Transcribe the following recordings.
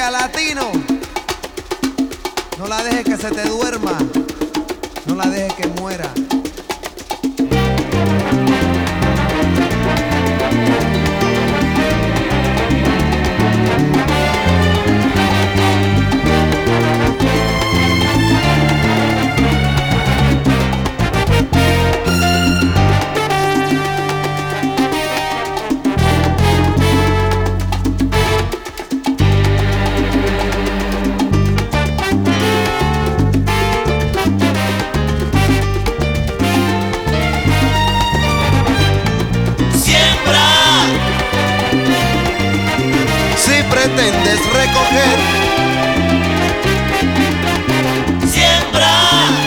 América Latino. No la dejes que se te duerma, no la dejes que muera. Pretendes recoger, siembra.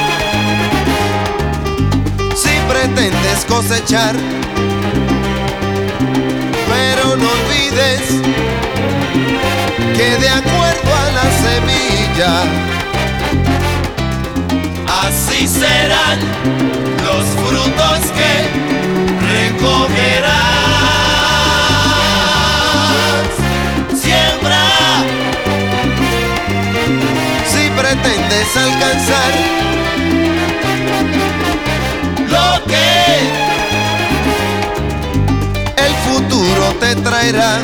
Si pretendes cosechar, pero no olvides que de acuerdo a la semilla, así serán los frutos que recogerás. Pretendes alcanzar lo que el futuro te traerá,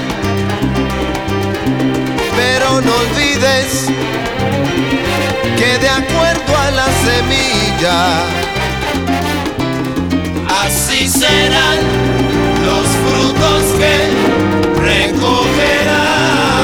pero no olvides que de acuerdo a la semilla, así serán los frutos que recogerás.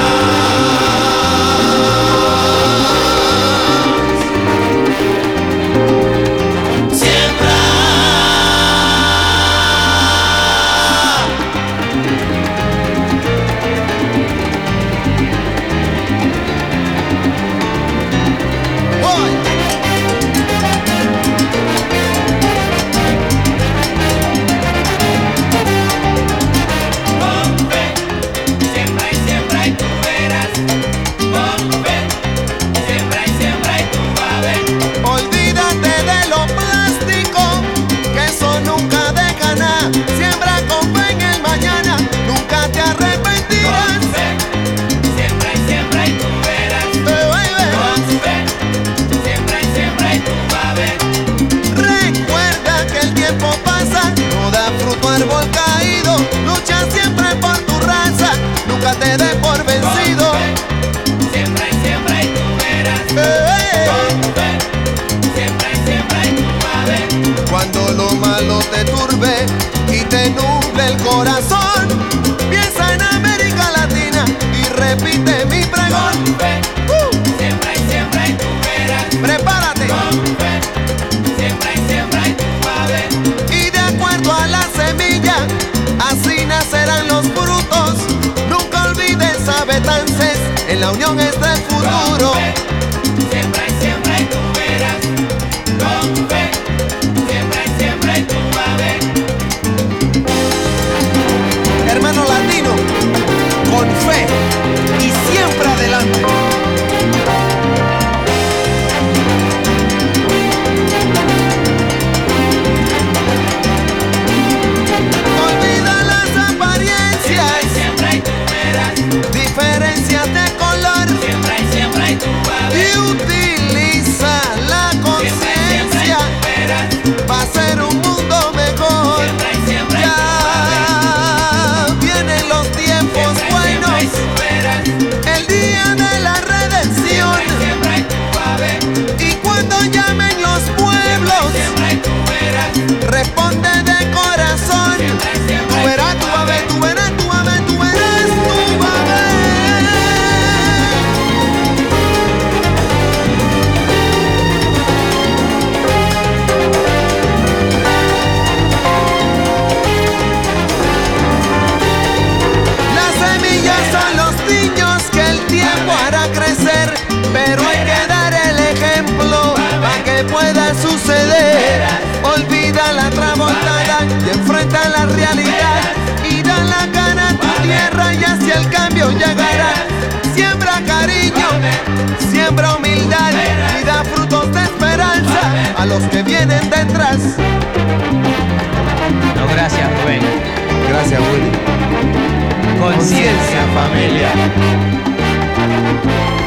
Te dé por vencido. Siembra y siembra y tú verás. Con fe. Siembra y siembra y tú vas a ver. Cuando lo malo te turbe y te nuble el corazón, piensa en América Latina y repite mi pregón. Con fe. Siembra y siembra y tú verás. Prepárate. Con fe. Siembra y siembra y tú vas a ver. Y de acuerdo a la semilla, así nacerán los frutos. Sabetances, en la unión está el futuro. Con fe, siembra y siembra y tú verás. Con fe, siembra y siembra y tú vas a ver. Hermano latino, con fe y siempre adelante. Olvida las apariencias, Siembra y tú verás. diferencias de color, Siembra y siembra y tú vas a ver. y utiliza la conciencia para hacer un mundo mejor. Siembra y siembra y tú Ya vienen los tiempos buenos, el día de la redención. siembra y tú vas a ver. Y cuando llamen los pueblos, Siembra y tú verás. responde de corazón. Tú verás, tú vas a ver, tú verás, tú vas a ver, tú verás, tú vas a ver. Las semillas son los niños que el tiempo hará crecer, pero hay que dar el ejemplo para que pueda suceder. Olvida la tramontada y enfrenta la realidad, y da la cara a tu tierra y hacia el cambio llegará. Siembra cariño, siembra humildad y da frutos de esperanza a los que vienen detrás. No, gracias, Rubén. Gracias, Willy. Conciencia, familia. Thank you.